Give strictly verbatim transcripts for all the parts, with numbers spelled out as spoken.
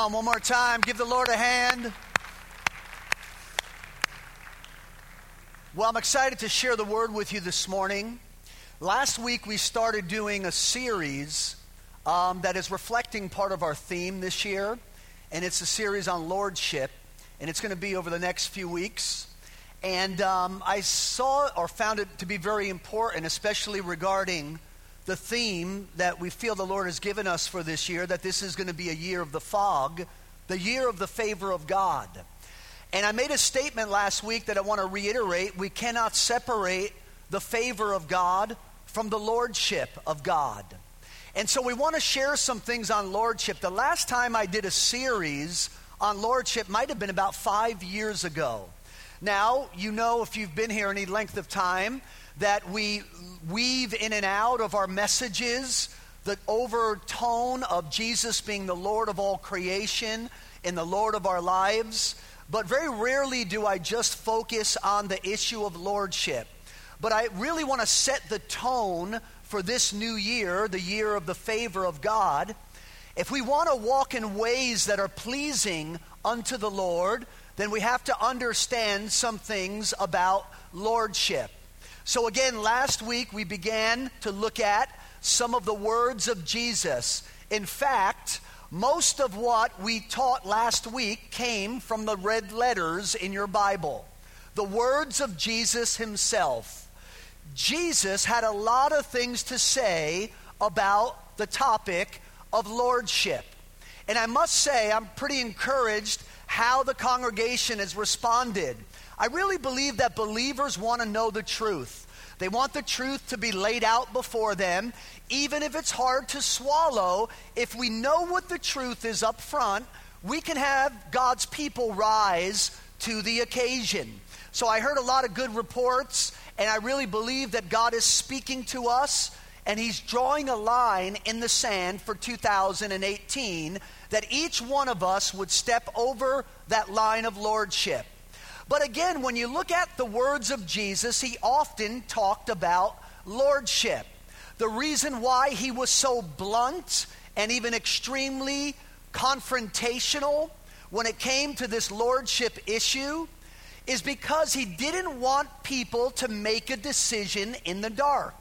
on, one more time. Give the Lord a hand. Well, I'm excited to share the word with you this morning. Last week we started doing a series um, that is reflecting part of our theme this year, and it's a series on lordship, and it's going to be over the next few weeks. And um, I saw or found it to be very important, especially regarding the theme that we feel the Lord has given us for this year, that this is going to be a year of the fog, the year of the favor of God. And I made a statement last week that I want to reiterate. We cannot separate the favor of God from the lordship of God. And so we want to share some things on lordship. The last time I did a series on lordship might have been about five years ago. Now, you know, if you've been here any length of time, that we weave in and out of our messages the overtone of Jesus being the Lord of all creation and the Lord of our lives. But very rarely do I just focus on the issue of lordship. But I really want to set the tone for this new year, the year of the favor of God. If we want to walk in ways that are pleasing unto the Lord, then we have to understand some things about lordship. So again, last week we began to look at some of the words of Jesus. In fact, most of what we taught last week came from the red letters in your Bible. The words of Jesus himself. Jesus had a lot of things to say about the topic of lordship. And I must say, I'm pretty encouraged how the congregation has responded. I really believe that believers want to know the truth. They want the truth to be laid out before them, even if it's hard to swallow. If we know what the truth is up front, we can have God's people rise to the occasion. So I heard a lot of good reports, and I really believe that God is speaking to us, and he's drawing a line in the sand for two thousand eighteen, that each one of us would step over that line of lordship. But again, when you look at the words of Jesus, he often talked about lordship. The reason why he was so blunt and even extremely confrontational when it came to this lordship issue is because he didn't want people to make a decision in the dark.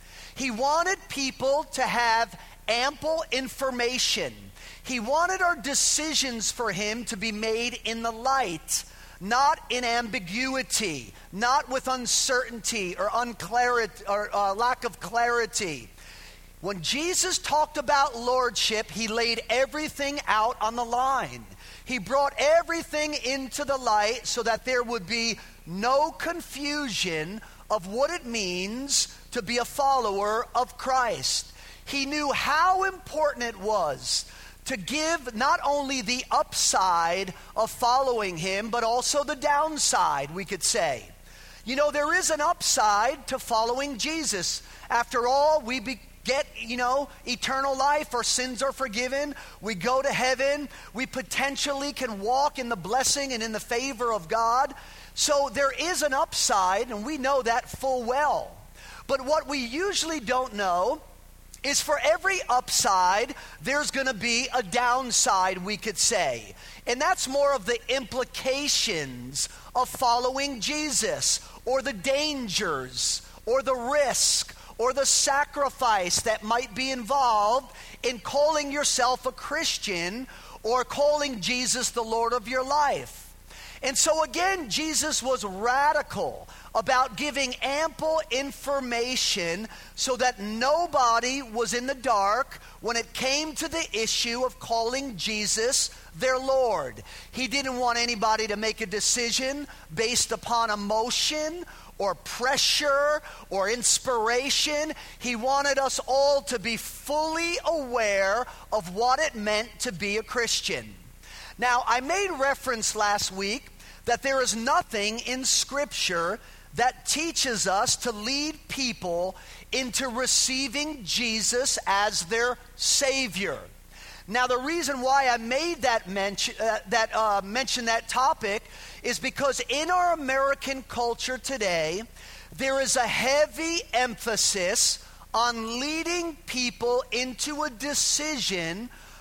He wanted people to have ample information. He wanted our decisions for him to be made in the light, not in ambiguity, not with uncertainty or unclarity or uh, lack of clarity. When Jesus talked about lordship, he laid everything out on the line. He brought everything into the light so that there would be no confusion of what it means to be a follower of Christ. He knew how important it was to give not only the upside of following him, but also the downside, we could say. You know, there is an upside to following Jesus. After all, we be, get, you know, eternal life. Our sins are forgiven. We go to heaven. We potentially can walk in the blessing and in the favor of God. So there is an upside, and we know that full well. But what we usually don't know is for every upside, there's going to be a downside, we could say. And that's more of the implications of following Jesus, or the dangers, or the risk, or the sacrifice that might be involved in calling yourself a Christian or calling Jesus the Lord of your life. And so again, Jesus was radical about giving ample information so that nobody was in the dark when it came to the issue of calling Jesus their Lord. He didn't want anybody to make a decision based upon emotion or pressure or inspiration. He wanted us all to be fully aware of what it meant to be a Christian. Now, I made reference last week that there is nothing in Scripture that teaches us to lead people into receiving Jesus as their Savior. Now, the reason why I made that mention, uh, that uh, mention that topic is because in our American culture today, there is a heavy emphasis on leading people into a decision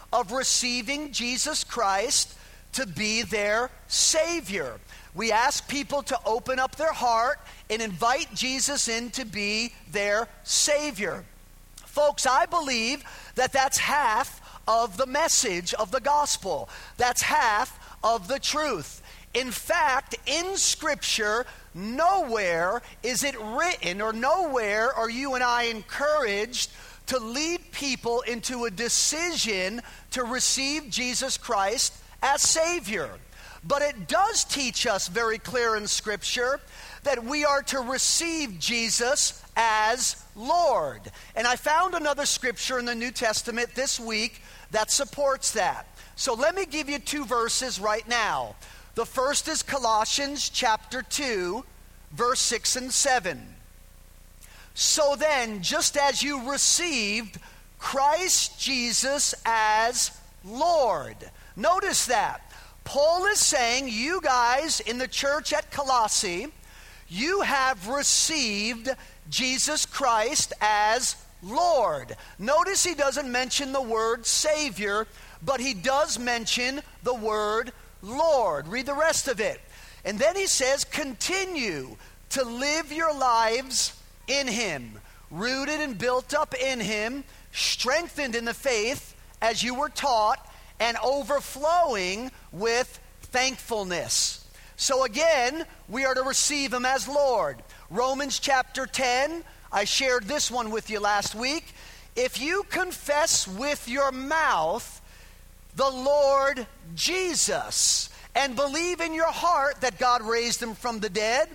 of receiving Jesus Christ to be their Savior. We ask people to open up their heart and invite Jesus in to be their Savior. Folks, I believe that that's half of the message of the gospel. That's half of the truth. In fact, in Scripture, nowhere is it written, or nowhere are you and I encouraged to lead people into a decision to receive Jesus Christ as Savior. But it does teach us very clear in Scripture that we are to receive Jesus as Lord. And I found another scripture in the New Testament this week that supports that. So let me give you two verses right now. The first is Colossians chapter two, verse six and seven. So then, just as you received Christ Jesus as Lord. Notice that. Paul is saying, you guys in the church at Colossae, you have received Jesus Christ as Lord. Notice he doesn't mention the word Savior, but he does mention the word Lord. Read the rest of it. And then he says, continue to live your lives in him, rooted and built up in him, strengthened in the faith as you were taught, and overflowing with thankfulness. So again, we are to receive him as Lord. Romans chapter ten, I shared this one with you last week. If you confess with your mouth the Lord Jesus and believe in your heart that God raised him from the dead,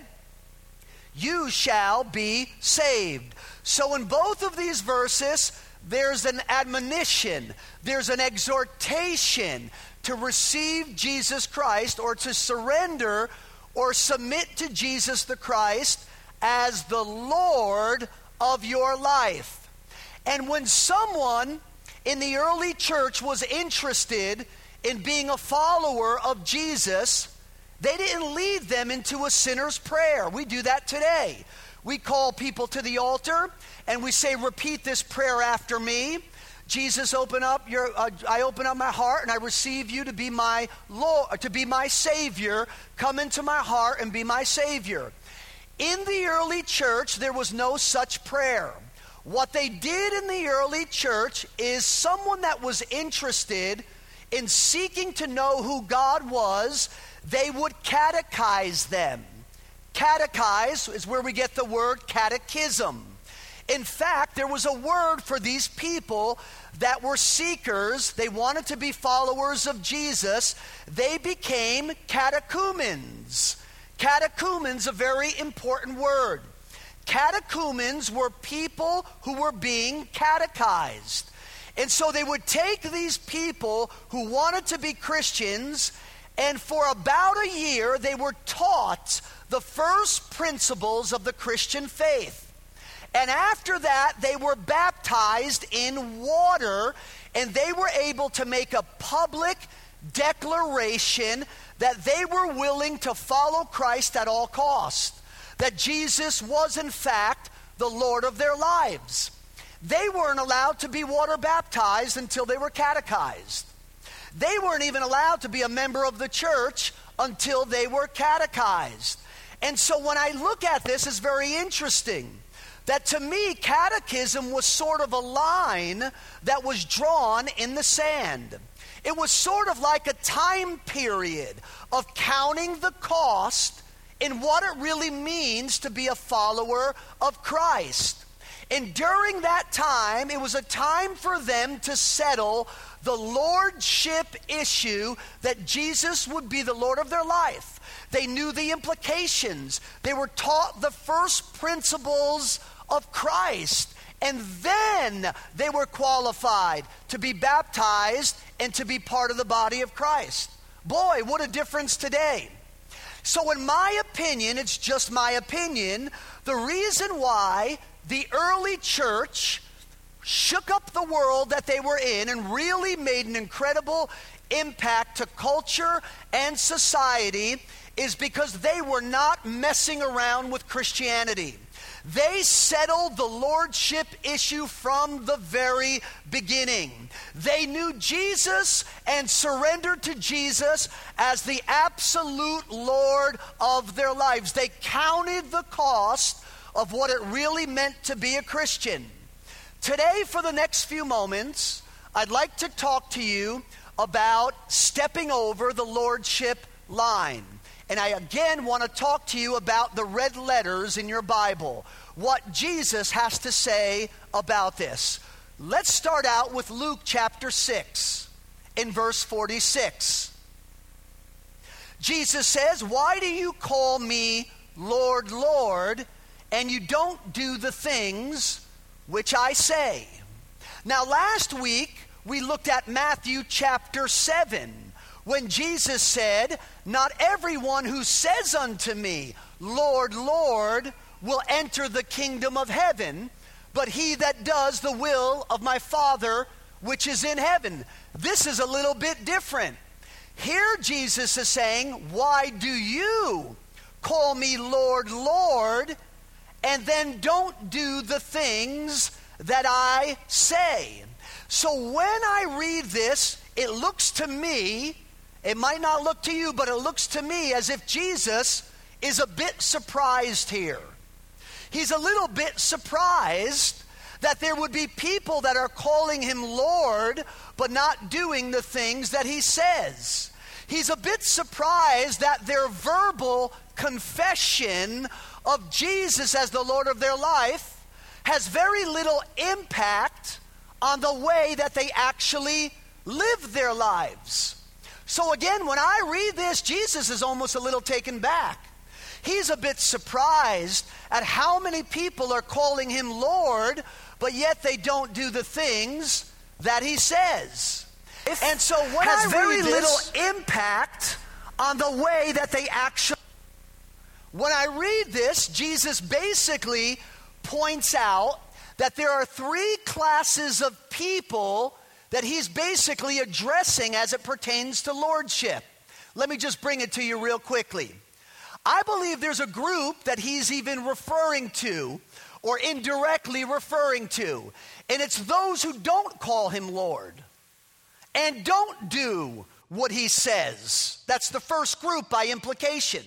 you shall be saved. So in both of these verses, there's an admonition, there's an exhortation to receive Jesus Christ, or to surrender or submit to Jesus the Christ as the Lord of your life. And when someone in the early church was interested in being a follower of Jesus, they didn't lead them into a sinner's prayer. We do that today. We call people to the altar and we say, repeat this prayer after me. Jesus, open up your. Uh, I open up my heart and I receive you to be my Lord, to be my Savior. Come into my heart and be my Savior. In the early church, there was no such prayer. What they did in the early church is someone that was interested in seeking to know who God was, they would catechize them. Catechize is where we get the word catechism. In fact, there was a word for these people that were seekers. They wanted to be followers of Jesus. They became catechumens. Catechumens, a very important word. Catechumens were people who were being catechized. And so they would take these people who wanted to be Christians, and for about a year they were taught the first principles of the Christian faith. And after that, they were baptized in water, and they were able to make a public declaration that they were willing to follow Christ at all costs, that Jesus was in fact the Lord of their lives. They weren't allowed to be water baptized until they were catechized. They weren't even allowed to be a member of the church until they were catechized. And so when I look at this, it's very interesting that to me, catechism was sort of a line that was drawn in the sand. It was sort of like a time period of counting the cost in what it really means to be a follower of Christ. And during that time, it was a time for them to settle the lordship issue, that Jesus would be the Lord of their life. They knew the implications. They were taught the first principles of Christ. And then they were qualified to be baptized and to be part of the body of Christ. Boy, what a difference today. So in my opinion, it's just my opinion, the reason why the early church shook up the world that they were in and really made an incredible impact to culture and society is because they were not messing around with Christianity. They settled the lordship issue from the very beginning. They knew Jesus and surrendered to Jesus as the absolute Lord of their lives. They counted the cost of what it really meant to be a Christian. Today, for the next few moments, I'd like to talk to you about stepping over the lordship line. And I again want to talk to you about the red letters in your Bible, what Jesus has to say about this. Let's start out with Luke chapter six in verse forty-six. Jesus says, "Why do you call me Lord, Lord, and you don't do the things which I say?" Now last week we looked at Matthew chapter seven, when Jesus said, "Not everyone who says unto me, Lord, Lord, will enter the kingdom of heaven, but he that does the will of my Father which is in heaven." This is a little bit different. Here Jesus is saying, "Why do you call me Lord, Lord, and then don't do the things that I say?" So when I read this, it looks to me, it might not look to you, but it looks to me as if Jesus is a bit surprised here. He's a little bit surprised that there would be people that are calling him Lord, but not doing the things that he says. He's a bit surprised that their verbal confession of Jesus as the Lord of their life has very little impact on the way that they actually live their lives. So again, when I read this, Jesus is almost a little taken back. He's a bit surprised at how many people are calling him Lord, but yet they don't do the things that he says. And so when I very read this, little impact on the way that they actually. When I read this, Jesus basically points out that there are three classes of people that he's basically addressing as it pertains to lordship. Let me just bring it to you real quickly. I believe there's a group that he's even referring to, or indirectly referring to, and it's those who don't call him Lord and don't do what he says. That's the first group by implication.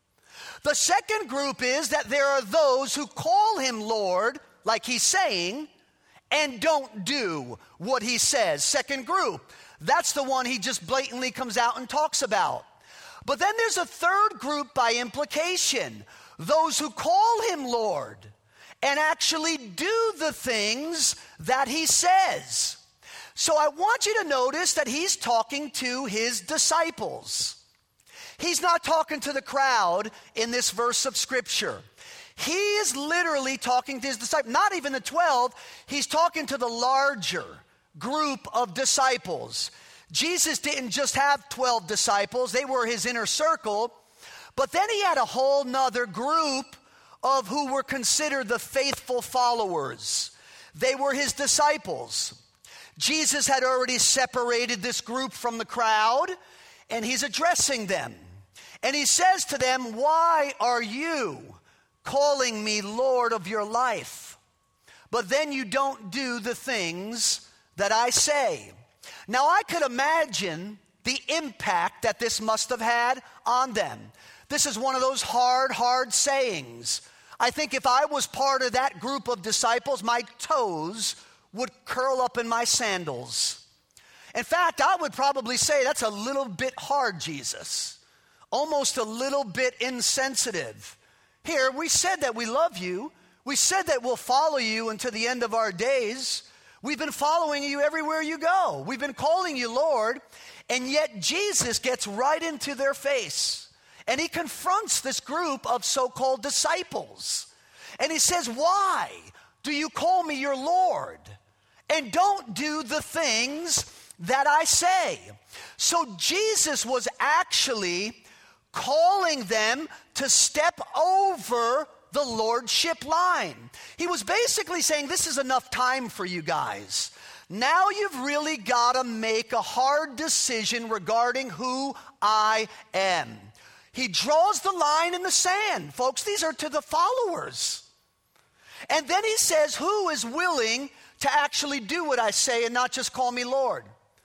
The second group is that there are those who call him Lord, like he's saying, and don't do what he says. Second group. That's the one he just blatantly comes out and talks about. But then there's a third group by implication. Those who call him Lord and actually do the things that he says. So I want you to notice that he's talking to his disciples. He's not talking to the crowd in this verse of Scripture. He is literally talking to his disciples, not even the twelve. He's talking to the larger group of disciples. Jesus didn't just have twelve disciples. They were his inner circle. But then he had a whole nother group of who were considered the faithful followers. They were his disciples. Jesus had already separated this group from the crowd, and he's addressing them. And he says to them, "Why are you calling me Lord of your life, but then you don't do the things that I say?" Now I could imagine the impact that this must have had on them. This is one of those hard, hard sayings. I think if I was part of that group of disciples, my toes would curl up in my sandals. In fact, I would probably say that's a little bit hard, Jesus. Almost a little bit insensitive. Here, we said that we love you. We said that we'll follow you until the end of our days. We've been following you everywhere you go. We've been calling you Lord. And yet Jesus gets right into their face. And he confronts this group of so-called disciples. And he says, "Why do you call me your Lord and don't do the things that I say?" So Jesus was actually calling them to step over the lordship line. He was basically saying, this is enough time for you guys. Now you've really got to make a hard decision regarding who I am. He draws the line in the sand. Folks, these are to the followers. And then he says, who is willing to actually do what I say and not just call me Lord?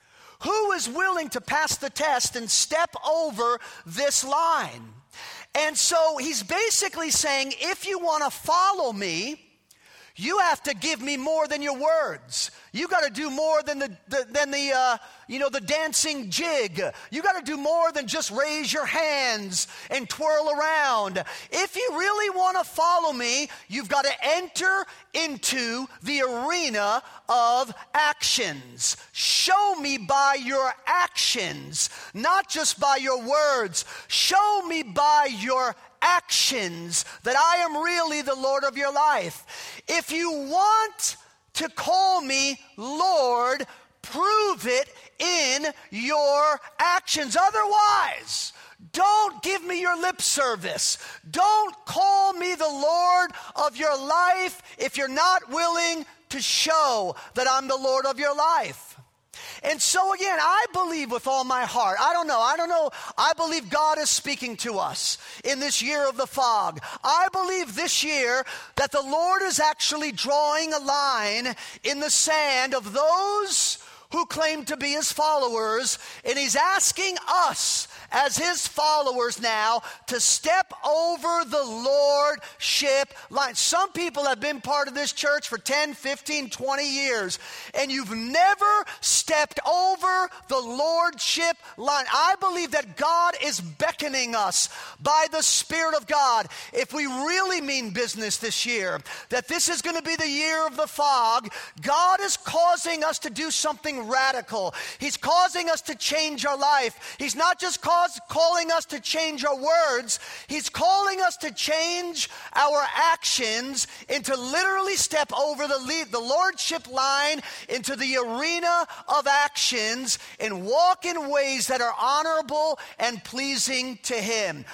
Who is willing to pass the test and step over this line? And so he's basically saying, if you want to follow me, you have to give me more than your words. You got to do more than the, the than the uh, you know the dancing jig. You got to do more than just raise your hands and twirl around. If you really want to follow me, you've got to enter into the arena of actions. Show me by your actions, not just by your words. Show me by your actions that I am really the Lord of your life. If you want to call me Lord, prove it in your actions. Otherwise, don't give me your lip service. Don't call me the Lord of your life if you're not willing to show that I'm the Lord of your life. And so again, I believe with all my heart, I don't know, I don't know, I believe God is speaking to us in this year of the fog. I believe this year that the Lord is actually drawing a line in the sand of those who claim to be his followers, and he's asking us as his followers now to step over the lordship line. Some people have been part of this church for ten, fifteen, twenty years, and you've never stepped over the lordship line. I believe that God is beckoning us by the Spirit of God, if we really mean business this year, that this is going to be the year of the fog. God is causing us to do something radical. He's causing us to change our life. He's not just cause, calling us to change our words. He's calling us to change our actions and to literally step over the lead, the lordship line into the arena of actions and walk in ways that are honorable and pleasing to him.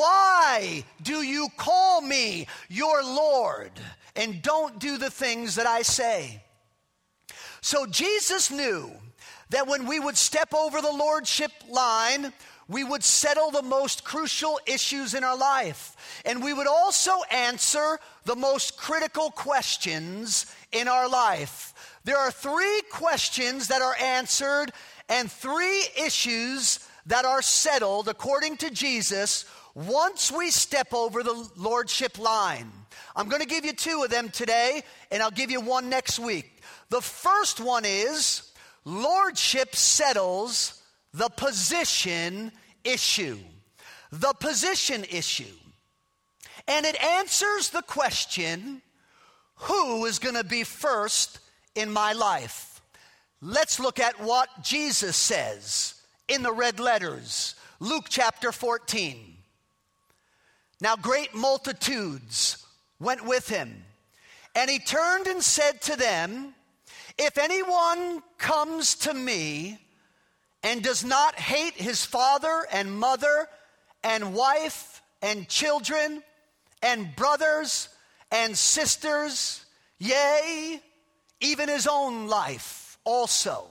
Why do you call me your Lord and don't do the things that I say? So Jesus knew that when we would step over the lordship line, we would settle the most crucial issues in our life. And we would also answer the most critical questions in our life. There are three questions that are answered and three issues that are settled, according to Jesus, once we step over the lordship line. I'm going to give you two of them today, and I'll give you one next week. The first one is, lordship settles the position issue. The position issue. And it answers the question, who is going to be first in my life? Let's look at what Jesus says in the red letters. Luke chapter fourteen. Now great multitudes went with him, and he turned and said to them, if anyone comes to me and does not hate his father and mother and wife and children and brothers and sisters, yea, even his own life also,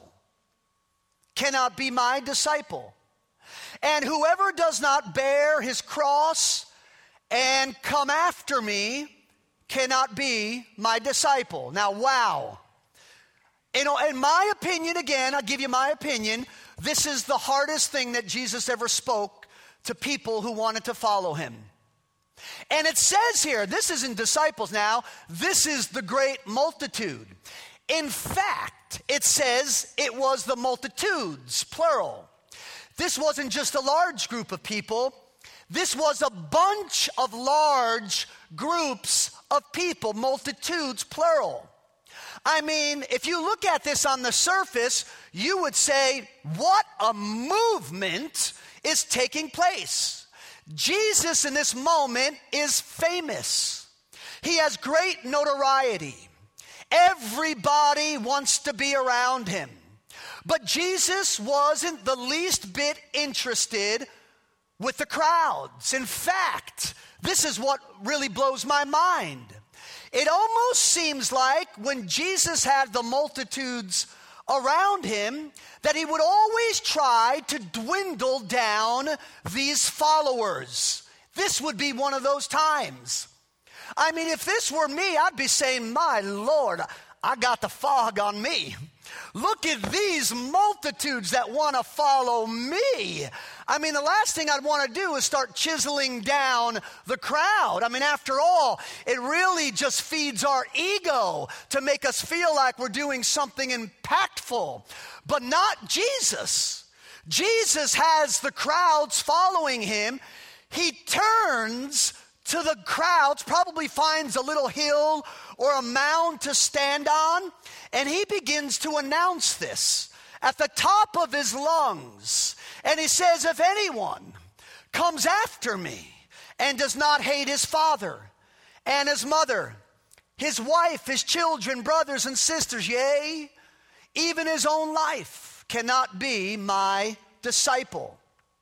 cannot be my disciple. And whoever does not bear his cross and come after me cannot be my disciple. Now, wow. You know, in my opinion, again, I'll give you my opinion, this is the hardest thing that Jesus ever spoke to people who wanted to follow him. And it says here, this isn't disciples now, this is the great multitude. In fact, it says it was the multitudes, plural. This wasn't just a large group of people. This was a bunch of large groups of people, multitudes, plural. I mean, if you look at this on the surface, you would say, what a movement is taking place. Jesus in this moment is famous. He has great notoriety. Everybody wants to be around him. But Jesus wasn't the least bit interested with the crowds. In fact, this is what really blows my mind. It almost seems like when Jesus had the multitudes around him, that he would always try to dwindle down these followers. This would be one of those times. I mean, if this were me, I'd be saying, my Lord, I got the fog on me. Look at these multitudes that want to follow me. I mean, the last thing I'd want to do is start chiseling down the crowd. I mean, after all, it really just feeds our ego to make us feel like we're doing something impactful. But not Jesus. Jesus has the crowds following him. He turns to the crowds, probably finds a little hill or a mound to stand on, and he begins to announce this at the top of his lungs. And he says, if anyone comes after me and does not hate his father and his mother, his wife, his children, brothers and sisters, yea, even his own life, cannot be my disciple.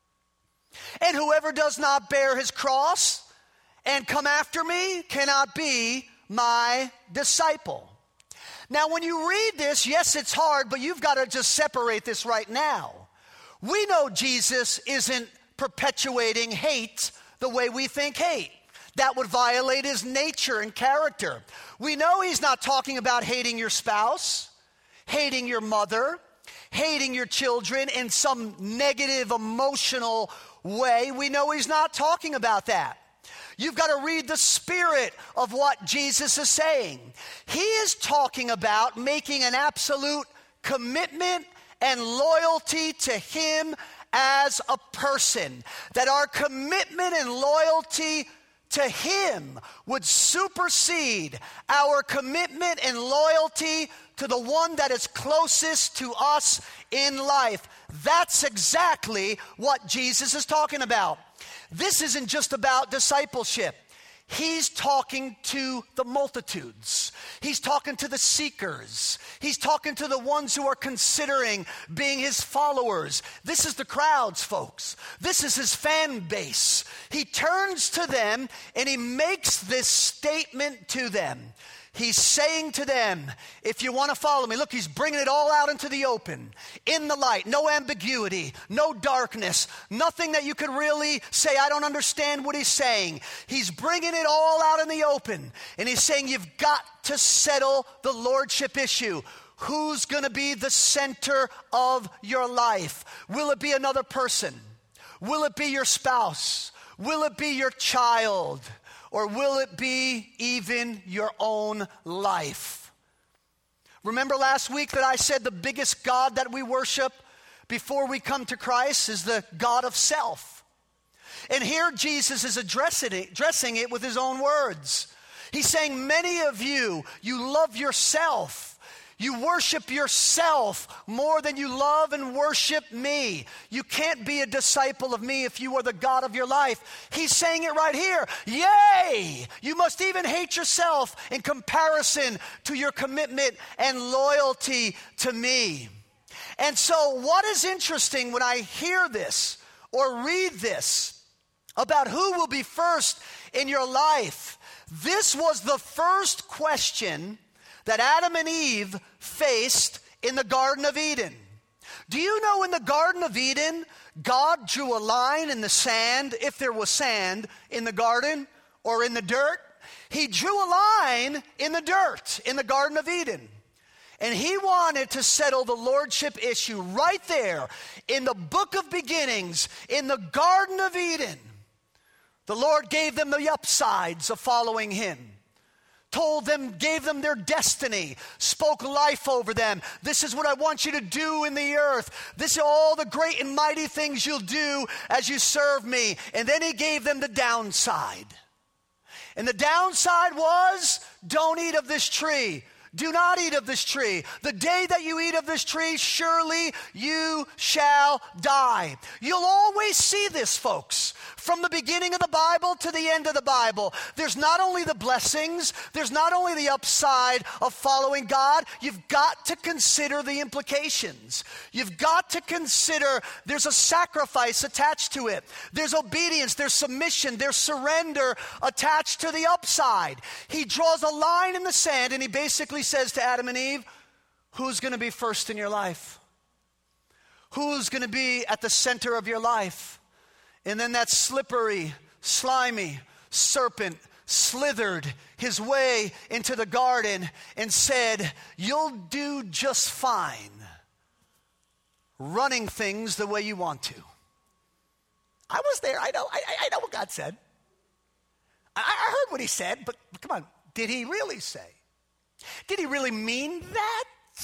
And whoever does not bear his cross and come after me cannot be my disciple. Now, when you read this, yes, it's hard, but you've got to just separate this right now. We know Jesus isn't perpetuating hate the way we think hate. That would violate his nature and character. We know he's not talking about hating your spouse, hating your mother, hating your children in some negative emotional way. We know he's not talking about that. You've got to read the spirit of what Jesus is saying. He is talking about making an absolute commitment and loyalty to him as a person. That our commitment and loyalty to him would supersede our commitment and loyalty to the one that is closest to us in life. That's exactly what Jesus is talking about. This isn't just about discipleship. He's talking to the multitudes. He's talking to the seekers. He's talking to the ones who are considering being his followers. This is the crowds, folks. This is his fan base. He turns to them and he makes this statement to them. He's saying to them, if you want to follow me, look, he's bringing it all out into the open, in the light, no ambiguity, no darkness, nothing that you could really say, I don't understand what he's saying. He's bringing it all out in the open, and he's saying you've got to settle the lordship issue. Who's going to be the center of your life? Will it be another person? Will it be your spouse? Will it be your child? Or will it be even your own life? Remember last week that I said the biggest God that we worship before we come to Christ is the God of self. And here Jesus is addressing it, addressing it with his own words. He's saying, many of you, you love yourself. You worship yourself more than you love and worship me. You can't be a disciple of me if you are the God of your life. He's saying it right here. Yay! You must even hate yourself in comparison to your commitment and loyalty to me. And so what is interesting when I hear this or read this about who will be first in your life, this was the first question that Adam and Eve faced in the Garden of Eden. Do you know in the Garden of Eden, God drew a line in the sand, if there was sand in the garden or in the dirt? He drew a line in the dirt in the Garden of Eden. And he wanted to settle the lordship issue right there in the book of beginnings, in the Garden of Eden. The Lord gave them the upsides of following him. Told them, gave them their destiny, spoke life over them. This is what I want you to do in the earth. This is all the great and mighty things you'll do as you serve me. And then he gave them the downside. And the downside was, don't eat of this tree. Do not eat of this tree. The day that you eat of this tree, surely you shall die. You'll always see this, folks. From the beginning of the Bible to the end of the Bible, there's not only the blessings, there's not only the upside of following God, you've got to consider the implications. You've got to consider there's a sacrifice attached to it. There's obedience, there's submission, there's surrender attached to the upside. He draws a line in the sand and he basically says to Adam and Eve, who's going to be first in your life? Who's going to be at the center of your life? And then that slippery, slimy serpent slithered his way into the garden and said, "You'll do just fine running things the way you want to." I was there. I know. I, I know what God said. I, I heard what he said, but come on. Did he really say? Did he really mean that?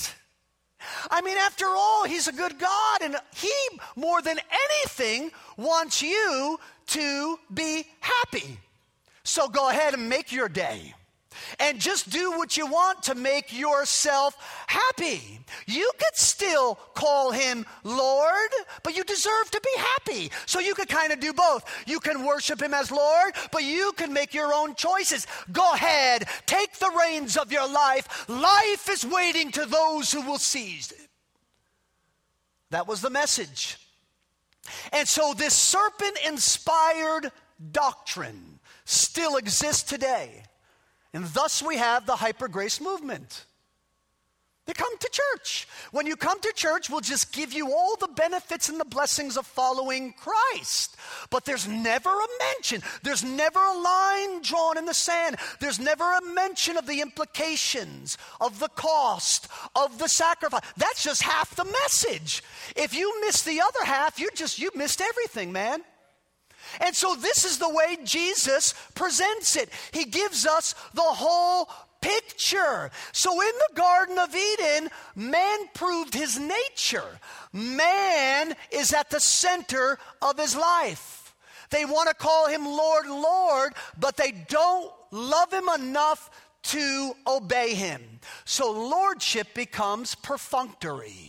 I mean, after all, he's a good God, and he, more than anything, wants you to be happy. So go ahead and make your day. And just do what you want to make yourself happy. You could still call him Lord, but you deserve to be happy. So you could kind of do both. You can worship him as Lord, but you can make your own choices. Go ahead, take the reins of your life. Life is waiting to those who will seize it. That was the message. And so this serpent-inspired doctrine still exists today. And thus we have the hyper grace movement. They come to church. When you come to church, we'll just give you all the benefits and the blessings of following Christ. But there's never a mention. There's never a line drawn in the sand. There's never a mention of the implications, of the cost, of the sacrifice. That's just half the message. If you miss the other half, you just, you missed everything, man. And so this is the way Jesus presents it. He gives us the whole picture. So in the Garden of Eden, man proved his nature. Man is at the center of his life. They want to call him Lord, Lord, but they don't love him enough to obey him. So lordship becomes perfunctory.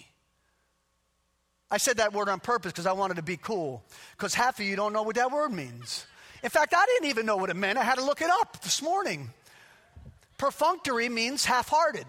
I said that word on purpose because I wanted to be cool. Because half of you don't know what that word means. In fact, I didn't even know what it meant. I had to look it up this morning. Perfunctory means half-hearted.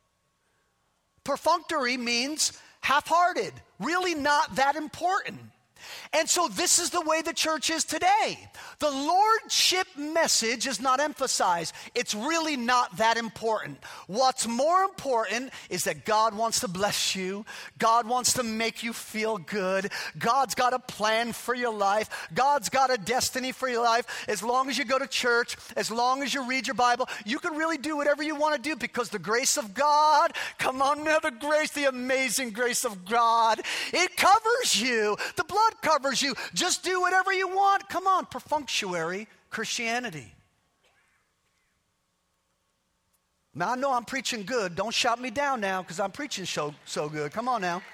Perfunctory means half-hearted. Really not that important. And so this is the way the church is today. The lordship message is not emphasized. It's really not that important. What's more important is that God wants to bless you. God wants to make you feel good. God's got a plan for your life. God's got a destiny for your life. As long as you go to church, as long as you read your Bible, you can really do whatever you want to do because the grace of God, come on now, the grace, the amazing grace of God, it covers you. The blood covers you. Just do whatever you want. Come on, perfunctory Christianity. Now, I know I'm preaching good. Don't shout me down now because I'm preaching so, so good. Come on now.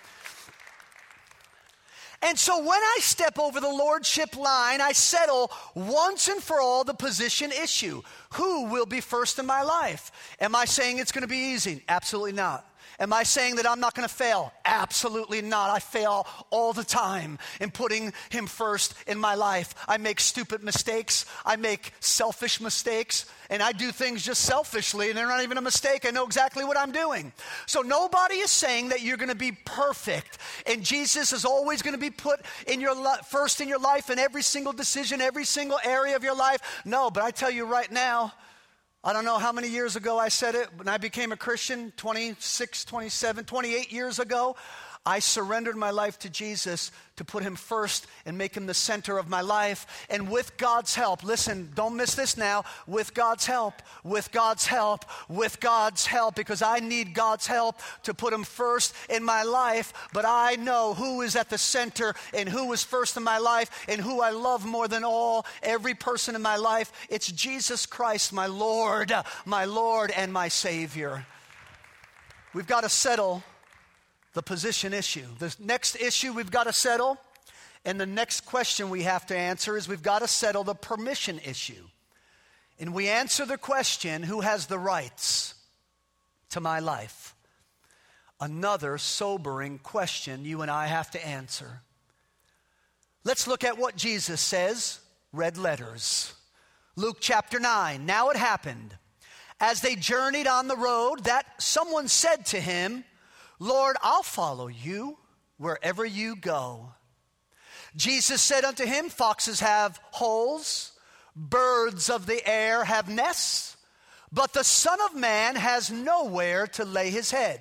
And so when I step over the lordship line, I settle once and for all the position issue. Who will be first in my life? Am I saying it's going to be easy? Absolutely not. Am I saying that I'm not going to fail? Absolutely not. I fail all the time in putting him first in my life. I make stupid mistakes. I make selfish mistakes. And I do things just selfishly, and they're not even a mistake. I know exactly what I'm doing. So nobody is saying that you're going to be perfect. And Jesus is always going to be put in your li- first in your life in every single decision, every single area of your life. No, but I tell you right now, I don't know how many years ago I said it. When I became a Christian, twenty-six, twenty-seven, twenty-eight years ago, I surrendered my life to Jesus to put him first and make him the center of my life. And with God's help, listen, don't miss this now, with God's help, with God's help, with God's help, because I need God's help to put him first in my life. But I know who is at the center and who is first in my life and who I love more than all, every person in my life. It's Jesus Christ, my Lord, my Lord and my Savior. We've got to settle the position issue. The next issue we've got to settle, and the next question we have to answer is we've got to settle the permission issue. And we answer the question, who has the rights to my life? Another sobering question you and I have to answer. Let's look at what Jesus says, red letters. Luke chapter nine. Now it happened, as they journeyed on the road, that someone said to him, Lord, I'll follow you wherever you go. Jesus said unto him, foxes have holes, birds of the air have nests, but the Son of Man has nowhere to lay his head.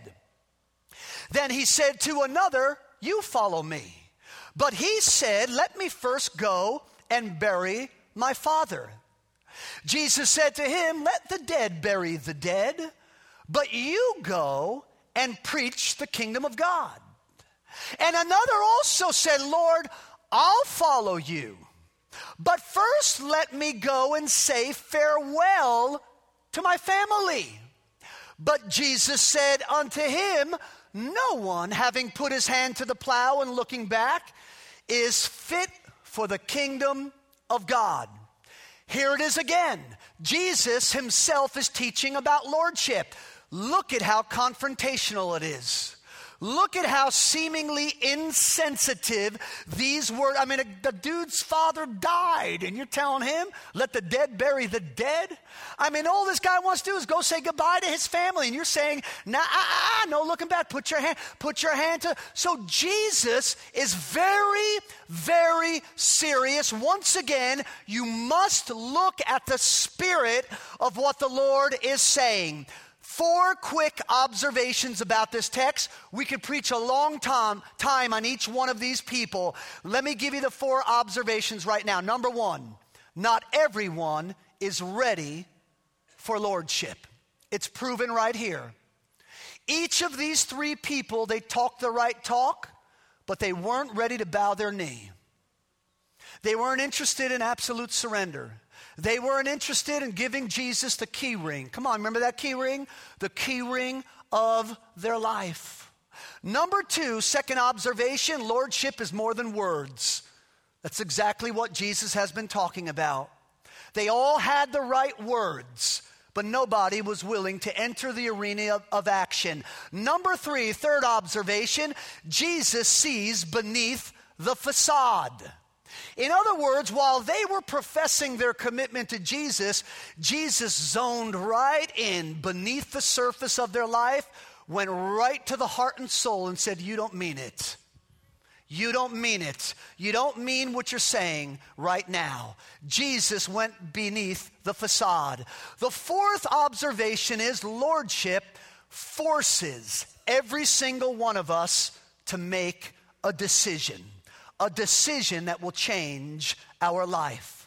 Then he said to another, you follow me. But he said, let me first go and bury my father. Jesus said to him, let the dead bury the dead, but you go and preach the kingdom of God. And another also said, Lord, I'll follow you, but first let me go and say farewell to my family. But Jesus said unto him, no one, having put his hand to the plow and looking back, is fit for the kingdom of God. Here it is again. Jesus himself is teaching about lordship. Look at how confrontational it is. Look at how seemingly insensitive these words. I mean, a, the dude's father died, and you're telling him, let the dead bury the dead? I mean, all this guy wants to do is go say goodbye to his family, and you're saying, nah, ah, ah, no looking back. Put your hand, put your hand to. So Jesus is very, very serious. Once again, you must look at the spirit of what the Lord is saying. Four quick observations about this text. We could preach a long time, time on each one of these people. Let me give you the four observations right now. Number one, not everyone is ready for lordship. It's proven right here. Each of these three people, they talked the right talk, but they weren't ready to bow their knee. They weren't interested in absolute surrender. They weren't interested in giving Jesus the key ring. Come on, remember that key ring? The key ring of their life. Number two, second observation, lordship is more than words. That's exactly what Jesus has been talking about. They all had the right words, but nobody was willing to enter the arena of, of action. Number three, third observation, Jesus sees beneath the facade. In other words, while they were professing their commitment to Jesus, Jesus zoned right in beneath the surface of their life, went right to the heart and soul and said, you don't mean it. You don't mean it. You don't mean what you're saying right now. Jesus went beneath the facade. The fourth observation is lordship forces every single one of us to make a decision. A decision that will change our life.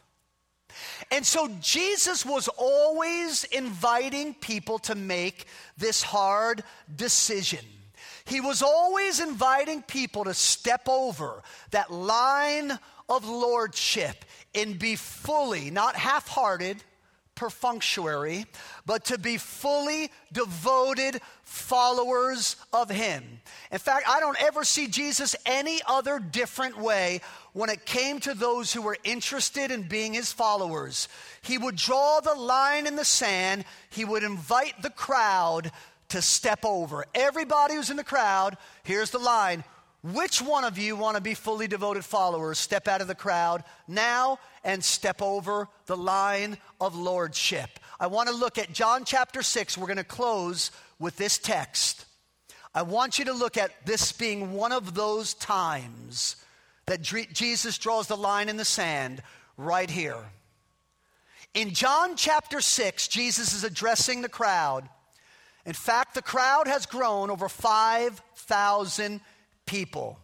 And so Jesus was always inviting people to make this hard decision. He was always inviting people to step over that line of lordship and be fully, not half-hearted, perfunctory, but to be fully devoted followers of him. In fact, I don't ever see Jesus any other different way when it came to those who were interested in being his followers. He would draw the line in the sand. He would invite the crowd to step over. Everybody who's in the crowd, here's the line. Which one of you want to be fully devoted followers? Step out of the crowd now and step over the line of lordship. I want to look at John chapter six. We're going to close with this text. I want you to look at this being one of those times that Jesus draws the line in the sand right here. In John chapter six, Jesus is addressing the crowd. In fact, the crowd has grown over five thousand people.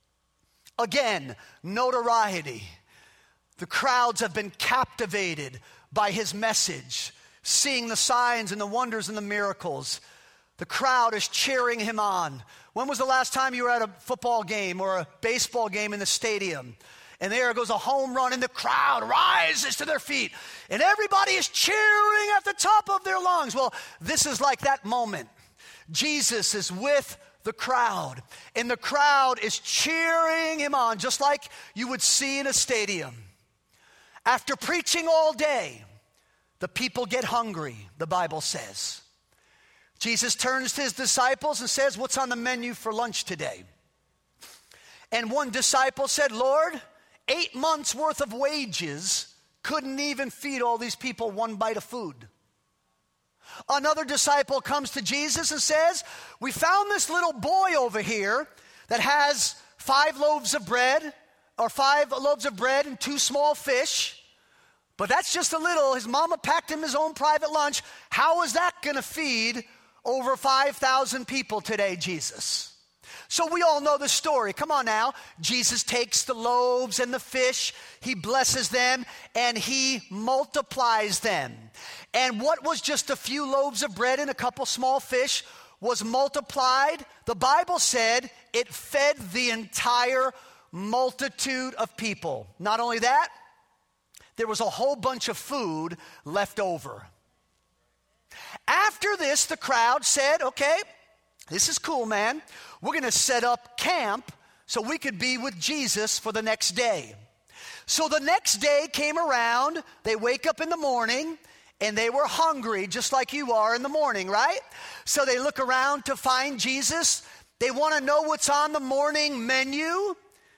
Again, notoriety. The crowds have been captivated by his message, seeing the signs and the wonders and the miracles. The crowd is cheering him on. When was the last time you were at a football game or a baseball game in the stadium? And there goes a home run and the crowd rises to their feet. And everybody is cheering at the top of their lungs. Well, this is like that moment. Jesus is with the crowd, and the crowd is cheering him on, just like you would see in a stadium. After preaching all day, the people get hungry, the Bible says. Jesus turns to his disciples and says, what's on the menu for lunch today? And one disciple said, Lord, eight months worth of wages couldn't even feed all these people one bite of food. Another disciple comes to Jesus and says, we found this little boy over here that has five loaves of bread, or five loaves of bread and two small fish. But that's just a little. His mama packed him his own private lunch. How is that going to feed over five thousand people today, Jesus? So we all know the story. Come on now. Jesus takes the loaves and the fish, he blesses them, and he multiplies them. And what was just a few loaves of bread and a couple small fish was multiplied? The Bible said it fed the entire multitude of people. Not only that, there was a whole bunch of food left over. After this, the crowd said, okay, this is cool, man. We're going to set up camp so we could be with Jesus for the next day. So the next day came around. They wake up in the morning, and they were hungry, just like you are in the morning, right? So they look around to find Jesus. They want to know what's on the morning menu.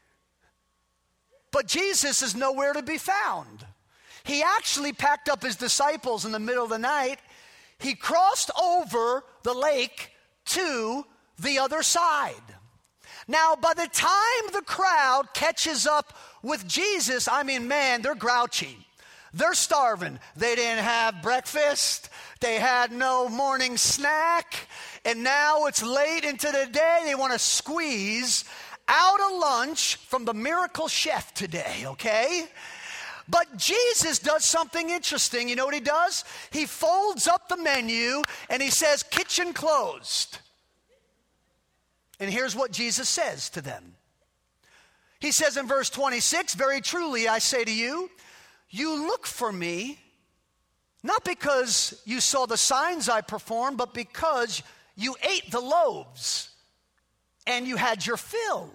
But Jesus is nowhere to be found. He actually packed up his disciples in the middle of the night. He crossed over the lake to the other side. Now, by the time the crowd catches up with Jesus, I mean, man, they're grouchy. They're starving. They didn't have breakfast. They had no morning snack. And now it's late into the day. They want to squeeze out a lunch from the miracle chef today, okay? But Jesus does something interesting. You know what he does? He folds up the menu and he says, kitchen closed. And here's what Jesus says to them. He says in verse twenty-six, very truly I say to you, you look for me, not because you saw the signs I performed, but because you ate the loaves and you had your fill.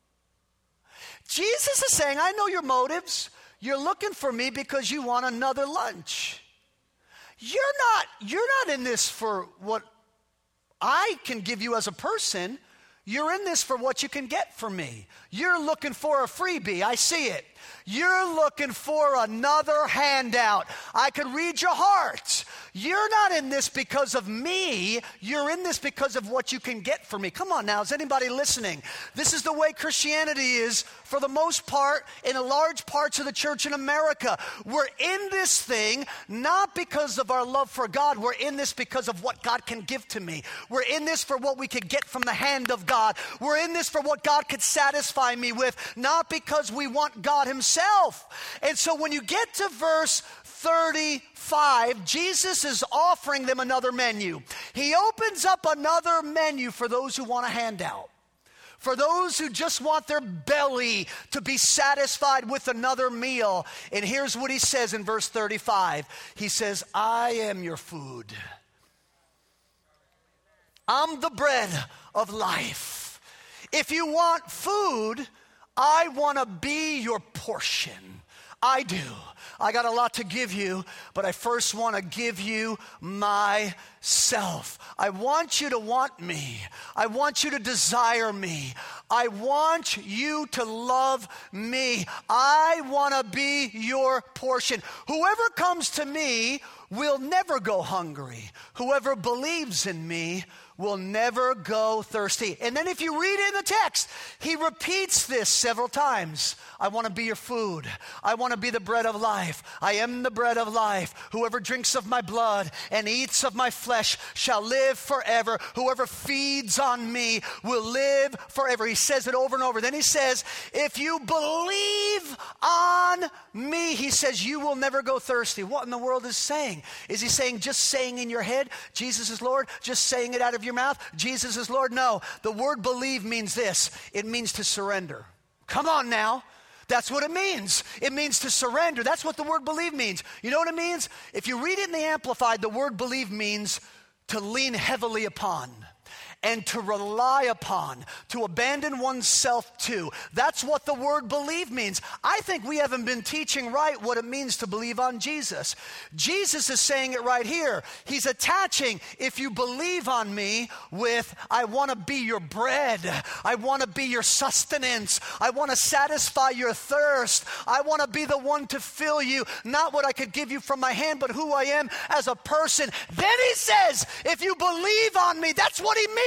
Jesus is saying, I know your motives. You're looking for me because you want another lunch. You're not, you're not in this for what I can give you as a person. You're in this for what you can get from me. You're looking for a freebie. I see it. You're looking for another handout. I could read your heart. You're not in this because of me. You're in this because of what you can get from me. Come on now, is anybody listening? This is the way Christianity is for the most part in a large parts of the church in America. We're in this thing not because of our love for God. We're in this because of what God can give to me. We're in this for what we could get from the hand of God. We're in this for what God could satisfy me with, not because we want God himself. And so when you get to verse thirty-five, Jesus is offering them another menu. He opens up another menu for those who want a handout, for those who just want their belly to be satisfied with another meal. And here's what he says in verse thirty-five. He says, I am your food. I'm the bread of life. If you want food, I want to be your portion. I do. I got a lot to give you, but I first want to give you myself. I want you to want me. I want you to desire me. I want you to love me. I want to be your portion. Whoever comes to me will never go hungry. Whoever believes in me will never go thirsty. And then if you read in the text, he repeats this several times. I want to be your food. I want to be the bread of life. I am the bread of life. Whoever drinks of my blood and eats of my flesh shall live forever. Whoever feeds on me will live forever. He says it over and over. Then he says, if you believe on me, he says, you will never go thirsty. What in the world is saying? Is he saying just saying in your head, Jesus is Lord, just saying it out of your mouth, Jesus is Lord? No, the word believe means this. It means to surrender. Come on now. That's what it means. It means to surrender. That's what the word believe means. You know what it means? If you read it in the Amplified, the word believe means to lean heavily upon and to rely upon, to abandon oneself to. That's what the word believe means. I think we haven't been teaching right what it means to believe on Jesus. Jesus is saying it right here. He's attaching, if you believe on me, with I want to be your bread. I want to be your sustenance. I want to satisfy your thirst. I want to be the one to fill you, not what I could give you from my hand, but who I am as a person. Then he says, if you believe on me, that's what he means.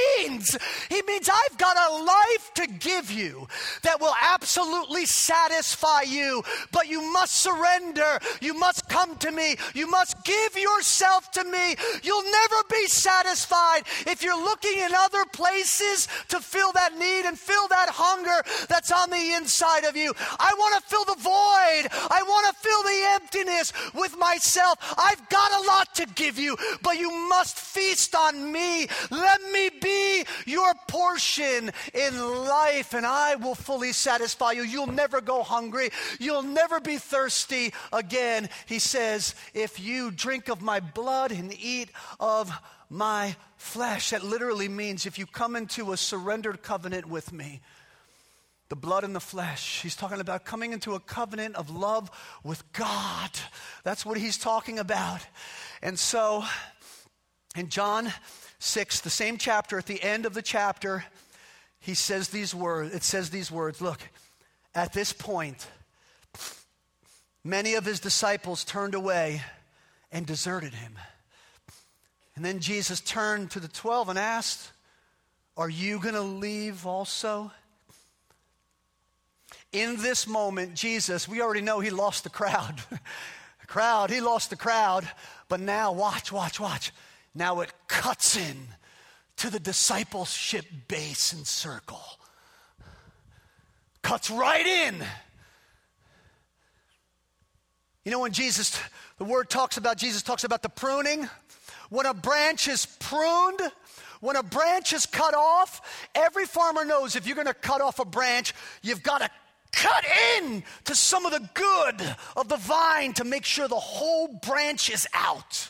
means. He means I've got a life to give you that will absolutely satisfy you, but you must surrender. You must come to me. You must give yourself to me. You'll never be satisfied if you're looking in other places to fill that need and fill that hunger that's on the inside of you. I want to fill the void. I want to fill the emptiness with myself. I've got a lot to give you, but you must feast on me. Let me be your portion in life, and I will fully satisfy you. You'll never go hungry. You'll never be thirsty again. He says, if you drink of my blood and eat of my flesh. That literally means if you come into a surrendered covenant with me, the blood and the flesh. He's talking about coming into a covenant of love with God. That's what he's talking about. And so in John six, the same chapter, at the end of the chapter, he says these words. It says these words. Look, at this point, many of his disciples turned away and deserted him. And then Jesus turned to the twelve and asked, are you going to leave also? In this moment, Jesus, we already know he lost the crowd. the crowd, he lost the crowd. But now, watch, watch, watch. Now it cuts in to the discipleship base and circle. Cuts right in. You know, when Jesus, the word talks about, Jesus talks about the pruning. When a branch is pruned, when a branch is cut off, every farmer knows if you're going to cut off a branch, you've got to cut in to some of the good of the vine to make sure the whole branch is out.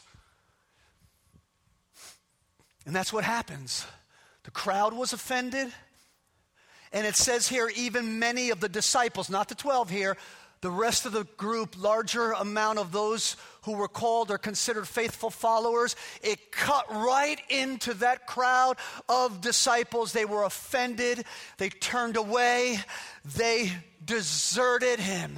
And that's what happens. The crowd was offended. And it says here, even many of the disciples, not the twelve here, the rest of the group, larger amount of those who were called or considered faithful followers, it cut right into that crowd of disciples. They were offended. They turned away. They deserted him.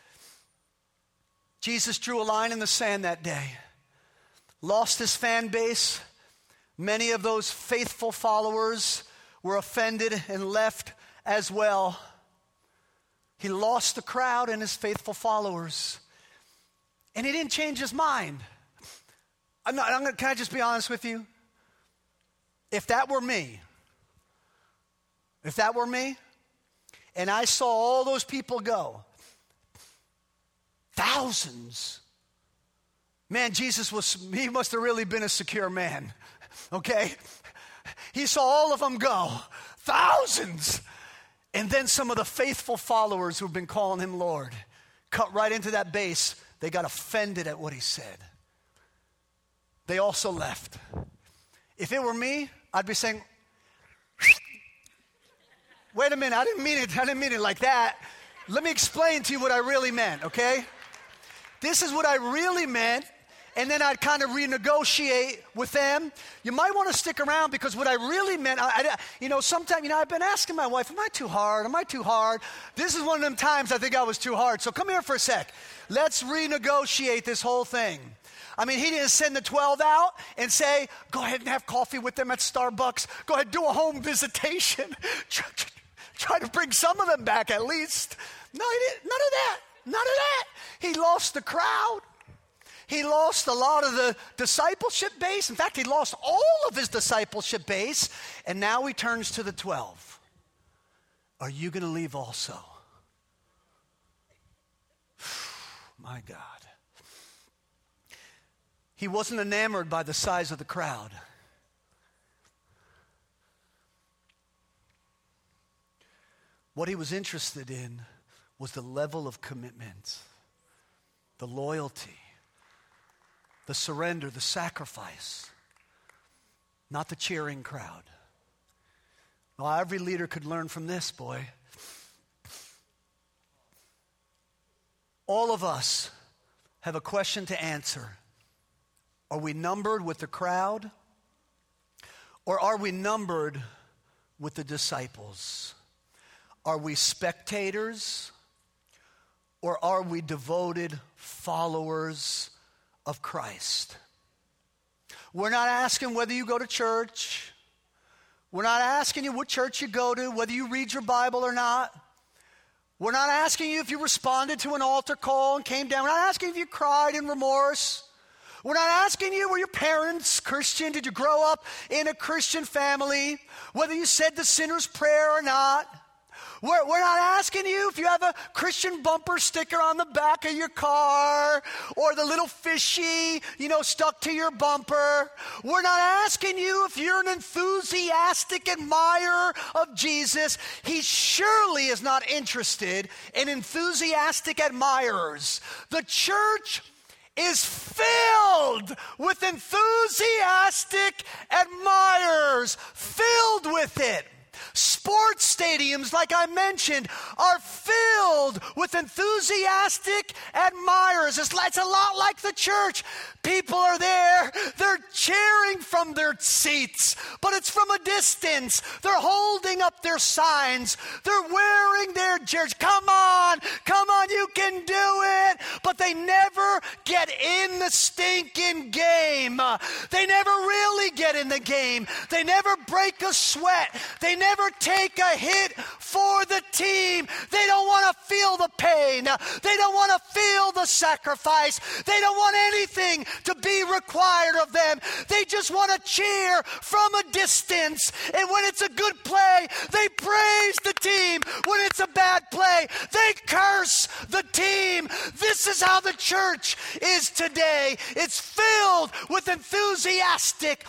Jesus drew a line in the sand that day. Lost his fan base. Many of those faithful followers were offended and left as well. He lost the crowd and his faithful followers. And he didn't change his mind. I'm not, I'm gonna, can I just be honest with you? If that were me, if that were me, and I saw all those people go, thousands, man, Jesus was, he must have really been a secure man, okay? He saw all of them go, thousands. And then some of the faithful followers who've been calling him Lord cut right into that base. They got offended at what he said. They also left. If it were me, I'd be saying, wait a minute, I didn't mean it, I didn't mean it like that. Let me explain to you what I really meant, okay? This is what I really meant. And then I'd kind of renegotiate with them. You might want to stick around because what I really meant, I, I, you know, sometimes, you know, I've been asking my wife, am I too hard? Am I too hard? This is one of them times I think I was too hard. So come here for a sec. Let's renegotiate this whole thing. I mean, he didn't send the twelve out and say, go ahead and have coffee with them at Starbucks. Go ahead and do a home visitation. try, try to bring some of them back at least. No, he didn't. None of that. None of that. He lost the crowd. He lost a lot of the discipleship base. In fact, he lost all of his discipleship base. And now he turns to the twelve. Are you going to leave also? My God. He wasn't enamored by the size of the crowd. What he was interested in was the level of commitment, the loyalty, the surrender, the sacrifice, not the cheering crowd. Well, every leader could learn from this, boy. All of us have a question to answer. Are we numbered with the crowd? Or are we numbered with the disciples? Are we spectators? Or are we devoted followers of Christ? We're not asking whether you go to church. We're not asking you what church you go to, whether you read your Bible or not. We're not asking you if you responded to an altar call and came down. We're not asking if you cried in remorse. We're not asking you, were your parents Christian? Did you grow up in a Christian family? Whether you said the sinner's prayer or not. We're, we're not asking you if you have a Christian bumper sticker on the back of your car or the little fishy, you know, stuck to your bumper. We're not asking you if you're an enthusiastic admirer of Jesus. He surely is not interested in enthusiastic admirers. The church is filled with enthusiastic admirers, filled with it. Sports stadiums, like I mentioned, are filled with enthusiastic admirers. It's, it's a lot like the church. People are there. They're cheering from their seats, but it's from a distance. They're holding up their signs. They're wearing their jerseys. Come on, come on, you can do it. But they never get in the stinking game. They never really get in the game. They never break a sweat. They never take a hit for the team. They don't want to feel the pain. They don't want to feel the sacrifice. They don't want anything to be required of them. They just want to cheer from a distance. And when it's a good play, they praise the team. When it's a bad play, they curse the team. This is how the church is today. It's filled with enthusiastic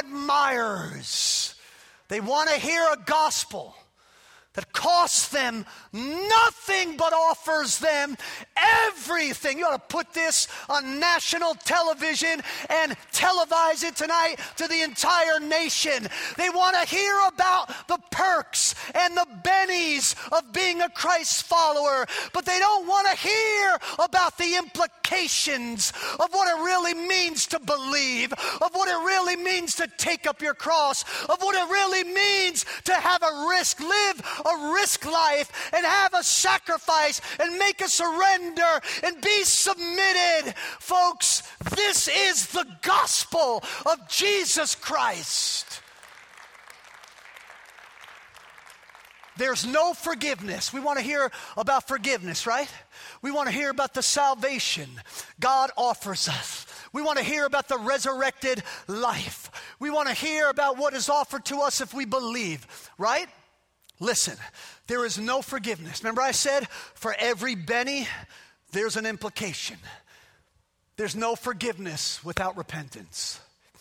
admirers. They want to hear a gospel that costs them nothing but offers them everything. You ought to put this on national television and televise it tonight to the entire nation. They want to hear about the perks and the bennies of being a Christ follower, but they don't want to hear about the implications of what it really means to believe, of what it really means to take up your cross, of what it really means to have a risk, live a risk life and have a sacrifice and make a surrender and be submitted. Folks, this is the gospel of Jesus Christ. There's no forgiveness. We want to hear about forgiveness, right? We want to hear about the salvation God offers us. We want to hear about the resurrected life. We want to hear about what is offered to us if we believe, right? Listen, there is no forgiveness. Remember I said, for every Benny, there's an implication. There's no forgiveness without repentance.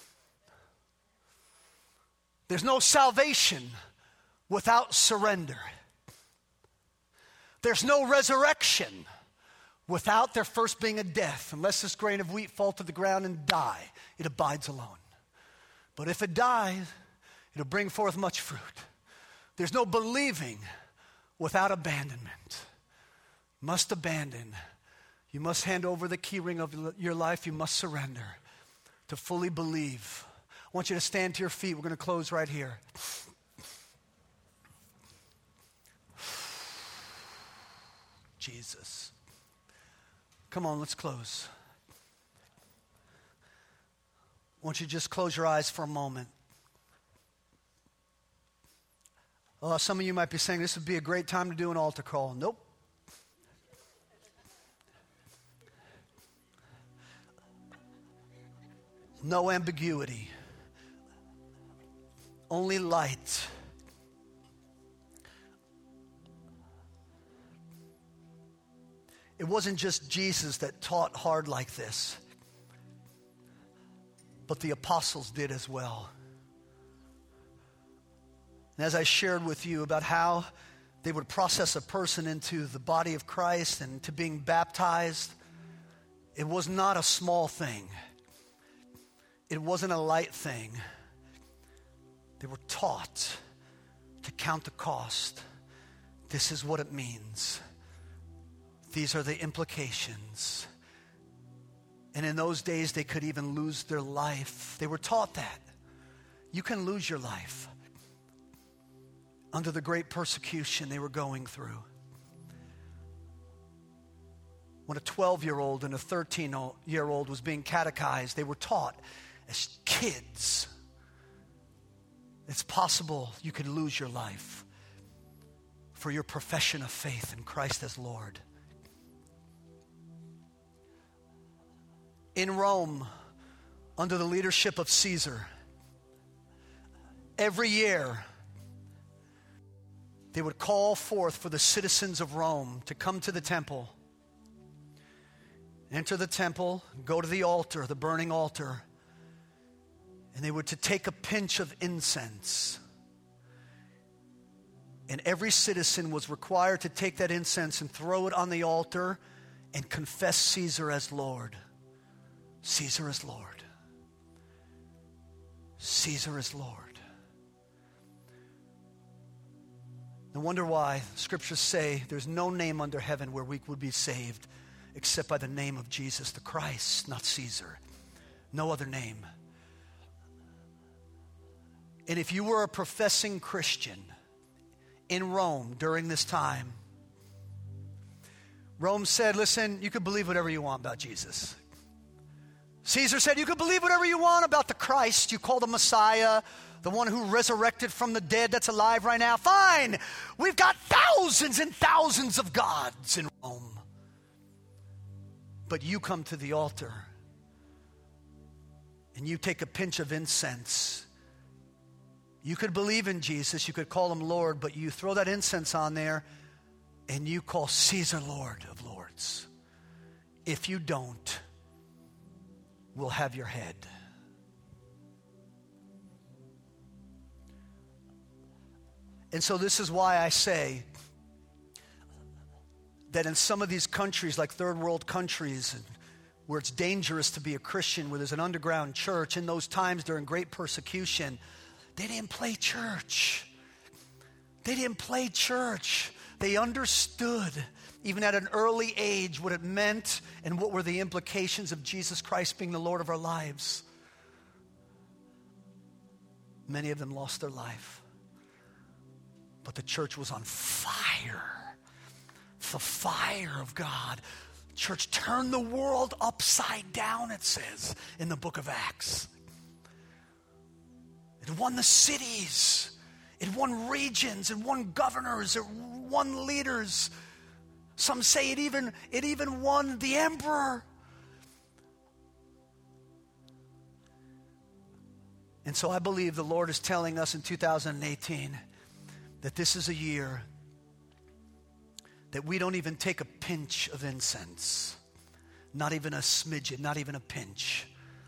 There's no salvation without surrender. There's no resurrection without there first being a death. Unless this grain of wheat fall to the ground and die, it abides alone. But if it dies, it'll bring forth much fruit. There's no believing without abandonment. Must abandon. You must hand over the key ring of your life. You must surrender to fully believe. I want you to stand to your feet. We're going to close right here. Jesus. Come on, let's close. I want you to just close your eyes for a moment. Oh, some of you might be saying this would be a great time to do an altar call. Nope. No ambiguity. Only light. It wasn't just Jesus that taught hard like this, but the apostles did as well. And as I shared with you about how they would process a person into the body of Christ and to being baptized, it was not a small thing. It wasn't a light thing. They were taught to count the cost. This is what it means. These are the implications. And in those days, they could even lose their life. They were taught that. You can lose your life under the great persecution they were going through. When a twelve-year-old and a thirteen-year-old was being catechized, they were taught as kids It's possible you could lose your life for your profession of faith in Christ as Lord. In Rome, under the leadership of Caesar, every year they would call forth for the citizens of Rome to come to the temple, enter the temple, go to the altar, the burning altar, and they were to take a pinch of incense. And every citizen was required to take that incense and throw it on the altar and confess Caesar as Lord. Caesar is Lord. Caesar is Lord. No wonder why scriptures say there's no name under heaven where we would be saved except by the name of Jesus the Christ, not Caesar. No other name. And if you were a professing Christian in Rome during this time, Rome said, listen, you can believe whatever you want about Jesus. Caesar said, you can believe whatever you want about the Christ you call the Messiah, the one who resurrected from the dead that's alive right now. Fine. We've got thousands and thousands of gods in Rome. But you come to the altar and you take a pinch of incense. You could believe in Jesus, you could call him Lord, but you throw that incense on there and you call Caesar Lord of Lords. If you don't, we'll have your head. And so this is why I say that in some of these countries, like third world countries, where it's dangerous to be a Christian, where there's an underground church, in those times during great persecution, they didn't play church. They didn't play church. They understood, even at an early age, what it meant and what were the implications of Jesus Christ being the Lord of our lives. Many of them lost their life. But the church was on fire. The fire of God. Church turned the world upside down, it says in the book of Acts. It won the cities. It won regions. It won governors. It won leaders. Some say it even, it even won the emperor. And so I believe the Lord is telling us in two thousand eighteen that this is a year that we don't even take a pinch of incense. Not even a smidgen, not even a pinch.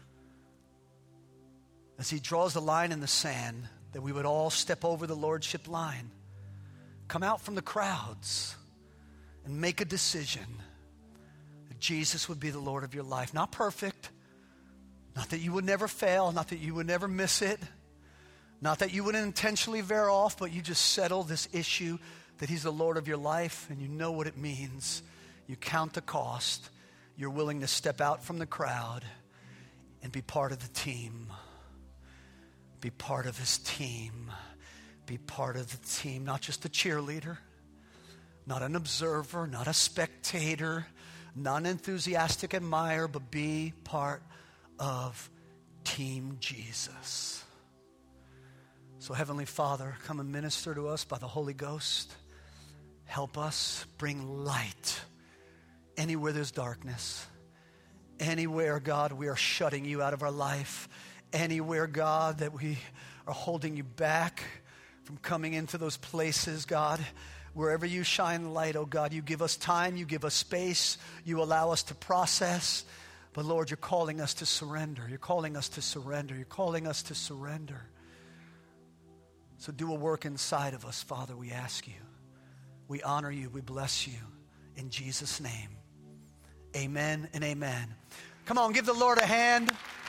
As he draws the line in the sand, that we would all step over the lordship line. Come out from the crowds and make a decision that Jesus would be the Lord of your life. Not perfect. Not that you would never fail. Not that you would never miss it. Not that you would intentionally veer off, but you just settle this issue that he's the Lord of your life and you know what it means. You count the cost. You're willing to step out from the crowd and be part of the team. Be part of his team. Be part of the team. Not just a cheerleader. Not an observer. Not a spectator. Not an enthusiastic admirer. But be part of Team Jesus. So Heavenly Father, come and minister to us by the Holy Ghost. Help us bring light anywhere there's darkness. Anywhere, God, we are shutting you out of our life. Anywhere, God, that we are holding you back from coming into those places, God. Wherever you shine light, oh God, you give us time, you give us space, you allow us to process. But Lord, you're calling us to surrender. You're calling us to surrender. You're calling us to surrender. So do a work inside of us, Father, we ask you. We honor you. We bless you. In Jesus' name, amen and amen. Come on, give the Lord a hand.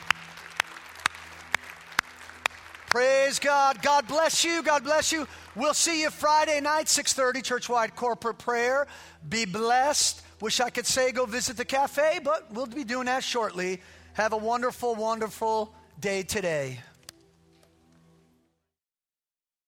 Praise God. God bless you. God bless you. We'll see you Friday night, six thirty, church-wide corporate prayer. Be blessed. Wish I could say go visit the cafe, but we'll be doing that shortly. Have a wonderful, wonderful day today.